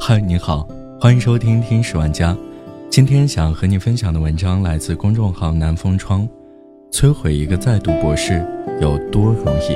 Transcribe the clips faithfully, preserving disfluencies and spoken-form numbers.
嗨，你好，欢迎收听听史玩家。今天想和你分享的文章来自公众号南风窗。摧毁一个在读博士有多容易？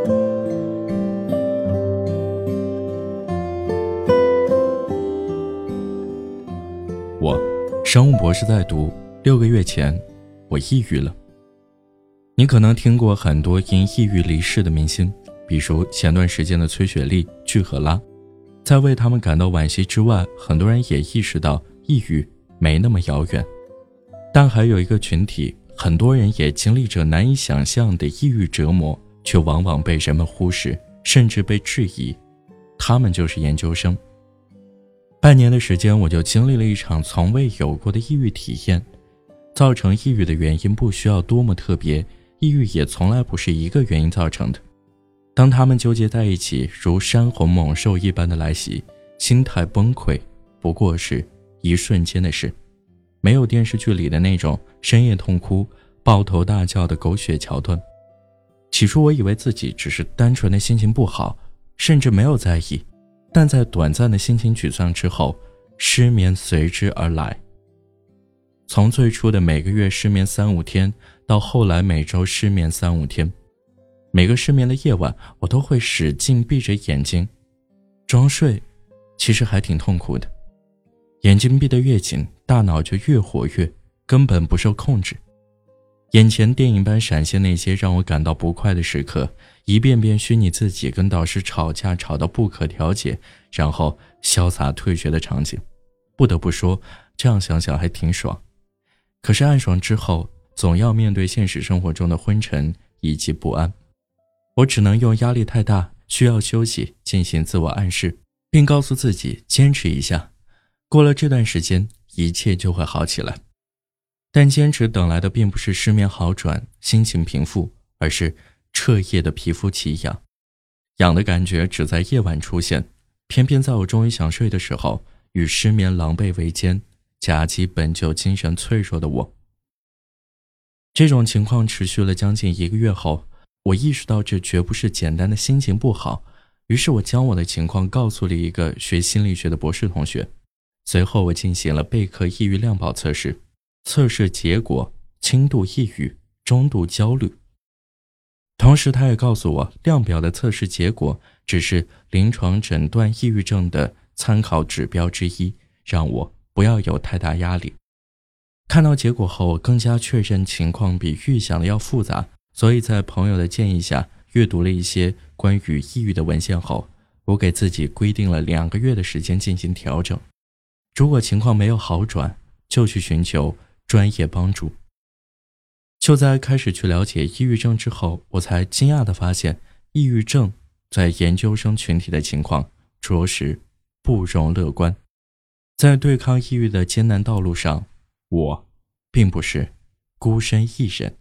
我生物博士在读，六个月前我抑郁了。你可能听过很多因抑郁离世的明星，比如前段时间的崔雪莉、具荷拉。在为他们感到惋惜之外，很多人也意识到抑郁没那么遥远。但还有一个群体，很多人也经历着难以想象的抑郁折磨，却往往被人们忽视，甚至被质疑。他们就是研究生。半年的时间，我就经历了一场从未有过的抑郁体验。造成抑郁的原因不需要多么特别，抑郁也从来不是一个原因造成的。当他们纠结在一起，如山洪猛兽一般的来袭，心态崩溃不过是一瞬间的事，没有电视剧里的那种深夜痛哭、抱头大叫的狗血桥段。起初我以为自己只是单纯的心情不好，甚至没有在意，但在短暂的心情沮丧之后，失眠随之而来。从最初的每个月失眠三五天，到后来每周失眠三五天，每个失眠的夜晚，我都会使劲闭着眼睛装睡，其实还挺痛苦的。眼睛闭得越紧，大脑就越活跃，根本不受控制。眼前电影般闪现那些让我感到不快的时刻，一遍遍虚拟自己跟导师吵架吵到不可调解，然后潇洒退学的场景。不得不说，这样想想还挺爽。可是暗爽之后，总要面对现实生活中的昏沉以及不安。我只能用压力太大，需要休息进行自我暗示，并告诉自己坚持一下，过了这段时间，一切就会好起来。但坚持等来的并不是失眠好转、心情平复，而是彻夜的皮肤起痒。痒的感觉只在夜晚出现，偏偏在我终于想睡的时候，与失眠狼狈为奸，夹击本就精神脆弱的我。这种情况持续了将近一个月后，我意识到这绝不是简单的心情不好，于是我将我的情况告诉了一个学心理学的博士同学。随后我进行了贝克抑郁量表测试，测试结果轻度抑郁、中度焦虑。同时他也告诉我，量表的测试结果只是临床诊断抑郁症的参考指标之一，让我不要有太大压力。看到结果后，我更加确认情况比预想的要复杂，所以在朋友的建议下，阅读了一些关于抑郁的文献后，我给自己规定了两个月的时间进行调整。如果情况没有好转，就去寻求专业帮助。就在开始去了解抑郁症之后，我才惊讶地发现，抑郁症在研究生群体的情况着实不容乐观。在对抗抑郁的艰难道路上，我并不是孤身一人。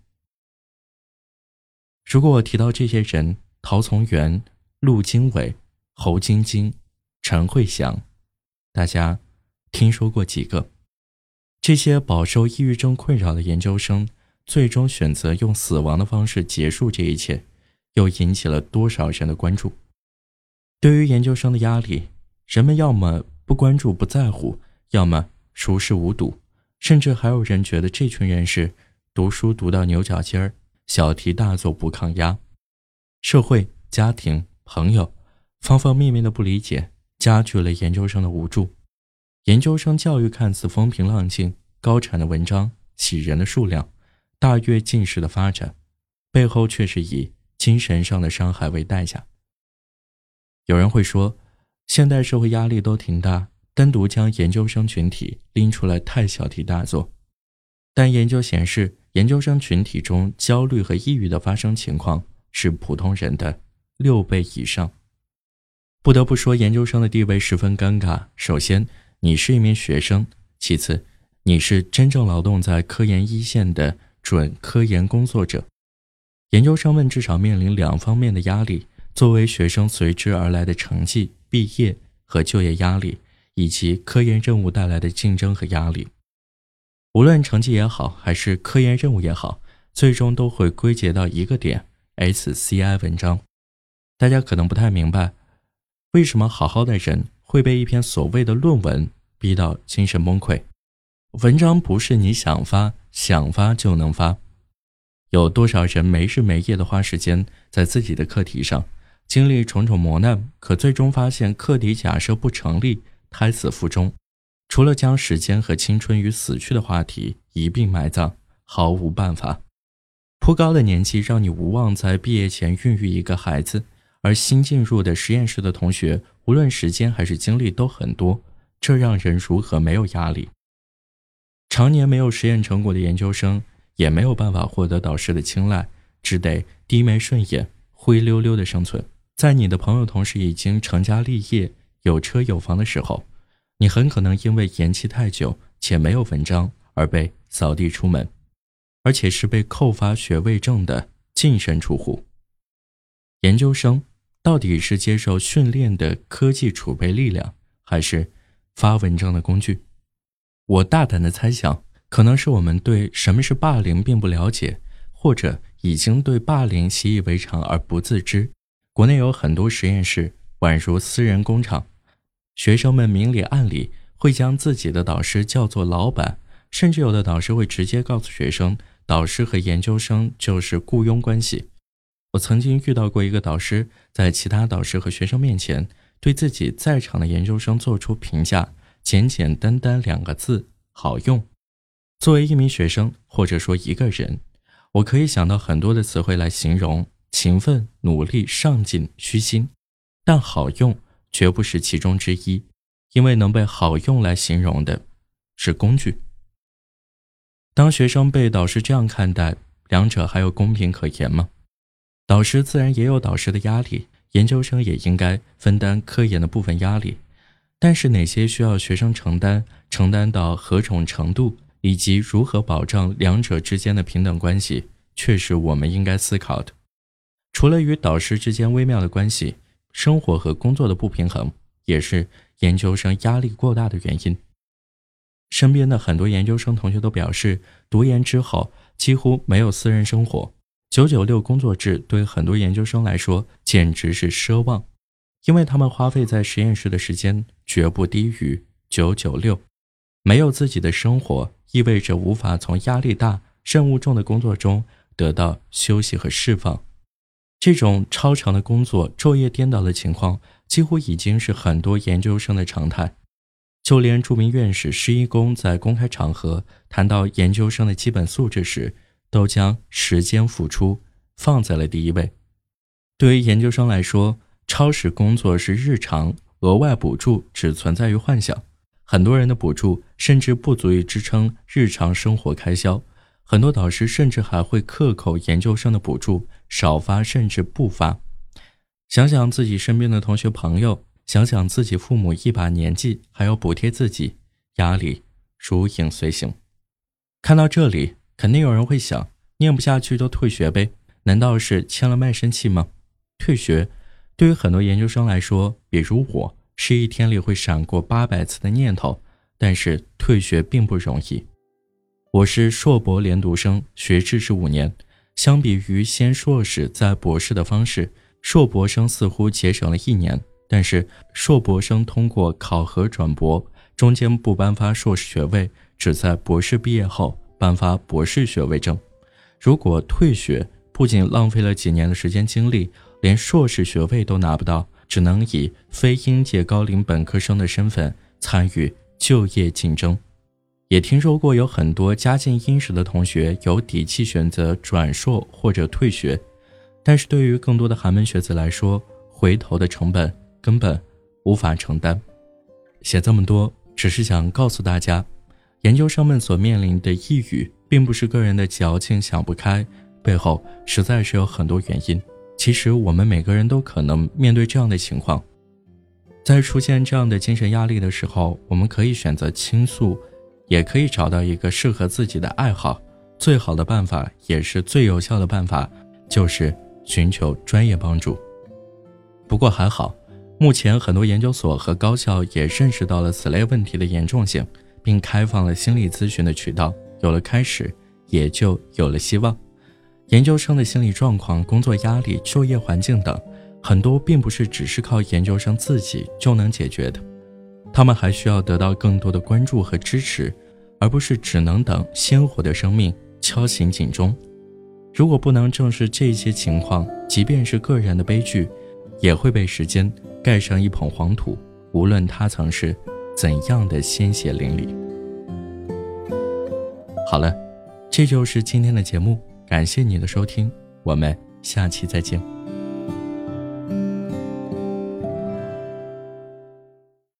如果我提到这些人，陶从元、陆经纬、侯晶晶、陈慧祥，大家听说过几个？这些饱受抑郁症困扰的研究生，最终选择用死亡的方式结束这一切，又引起了多少人的关注？对于研究生的压力，人们要么不关注不在乎，要么熟视无睹，甚至还有人觉得这群人是读书读到牛角尖儿，小题大做不抗压。社会、家庭、朋友方方面面的不理解，加剧了研究生的无助。研究生教育看似风平浪静，高产的文章、喜人的数量、大跃进式的发展，背后却是以精神上的伤害为代价。有人会说，现代社会压力都挺大，单独将研究生群体拎出来太小题大做。但研究显示，研究生群体中焦虑和抑郁的发生情况是普通人的六倍以上。不得不说，研究生的地位十分尴尬。首先，你是一名学生；其次，你是真正劳动在科研一线的准科研工作者。研究生们至少面临两方面的压力，作为学生随之而来的成绩、毕业和就业压力，以及科研任务带来的竞争和压力。无论成绩也好，还是科研任务也好，最终都会归结到一个点 S C I 文章。大家可能不太明白，为什么好好的人会被一篇所谓的论文逼到精神崩溃。文章不是你想发想发就能发。有多少人没日没夜地花时间在自己的课题上，经历重重磨难，可最终发现课题假设不成立，胎死腹中。除了将时间和青春与死去的话题一并埋葬，毫无办法。颇高的年纪让你无望在毕业前孕育一个孩子，而新进入的实验室的同学，无论时间还是精力都很多，这让人如何没有压力？常年没有实验成果的研究生，也没有办法获得导师的青睐，只得低眉顺眼，灰溜溜的生存。在你的朋友同事已经成家立业，有车有房的时候，你很可能因为延期太久且没有文章而被扫地出门，而且是被扣发学位证的净身出户。研究生到底是接受训练的科技储备力量，还是发文章的工具？我大胆的猜想，可能是我们对什么是霸凌并不了解，或者已经对霸凌习以为常而不自知。国内有很多实验室宛如私人工厂，学生们明里暗里会将自己的导师叫做老板，甚至有的导师会直接告诉学生，导师和研究生就是雇佣关系。我曾经遇到过一个导师，在其他导师和学生面前，对自己在场的研究生做出评价，简简单单两个字：好用。作为一名学生，或者说一个人，我可以想到很多的词汇来形容勤奋、努力、上进、虚心，但好用绝不是其中之一，因为能被好用来形容的是工具。当学生被导师这样看待，两者还有公平可言吗？导师自然也有导师的压力，研究生也应该分担科研的部分压力，但是哪些需要学生承担，承担到何种程度，以及如何保障两者之间的平等关系，却是我们应该思考的。除了与导师之间微妙的关系，生活和工作的不平衡也是研究生压力过大的原因。身边的很多研究生同学都表示，读研之后几乎没有私人生活，九九六工作制对很多研究生来说简直是奢望，因为他们花费在实验室的时间绝不低于九九六。没有自己的生活，意味着无法从压力大、任务重的工作中得到休息和释放。这种超长的工作、昼夜颠倒的情况，几乎已经是很多研究生的常态。就连著名院士施一公在公开场合谈到研究生的基本素质时，都将时间付出放在了第一位。对于研究生来说，超时工作是日常，额外补助只存在于幻想。很多人的补助甚至不足以支撑日常生活开销，很多导师甚至还会克扣研究生的补助，少发甚至不发。想想自己身边的同学朋友，想想自己父母一把年纪还要补贴自己，压力如影随形。看到这里，肯定有人会想，念不下去就退学呗，难道是签了卖身契吗？退学对于很多研究生来说，比如我，是一天里会闪过八百次的念头，但是退学并不容易。我是硕博连读生，学制是五年，相比于先硕士再博士的方式，硕博生似乎节省了一年，但是硕博生通过考核转博，中间不颁发硕士学位，只在博士毕业后颁发博士学位证。如果退学，不仅浪费了几年的时间精力，连硕士学位都拿不到，只能以非应届高龄本科生的身份参与就业竞争。也听说过有很多家境殷实的同学有底气选择转硕或者退学，但是对于更多的寒门学子来说，回头的成本根本无法承担。写这么多，只是想告诉大家，研究生们所面临的抑郁，并不是个人的矫情想不开，背后实在是有很多原因。其实我们每个人都可能面对这样的情况，在出现这样的精神压力的时候，我们可以选择倾诉，也可以找到一个适合自己的爱好。最好的办法，也是最有效的办法，就是寻求专业帮助。不过还好，目前很多研究所和高校也认识到了此类问题的严重性，并开放了心理咨询的渠道，有了开始，也就有了希望。研究生的心理状况、工作压力、就业环境等，很多并不是只是靠研究生自己就能解决的。 他们还需要得到更多的关注和支持，而不是只能等鲜活的生命敲醒警钟。如果不能正视这些情况，即便是个人的悲剧，也会被时间盖上一捧黄土，无论它曾是怎样的鲜血淋漓。好了，这就是今天的节目，感谢你的收听，我们下期再见。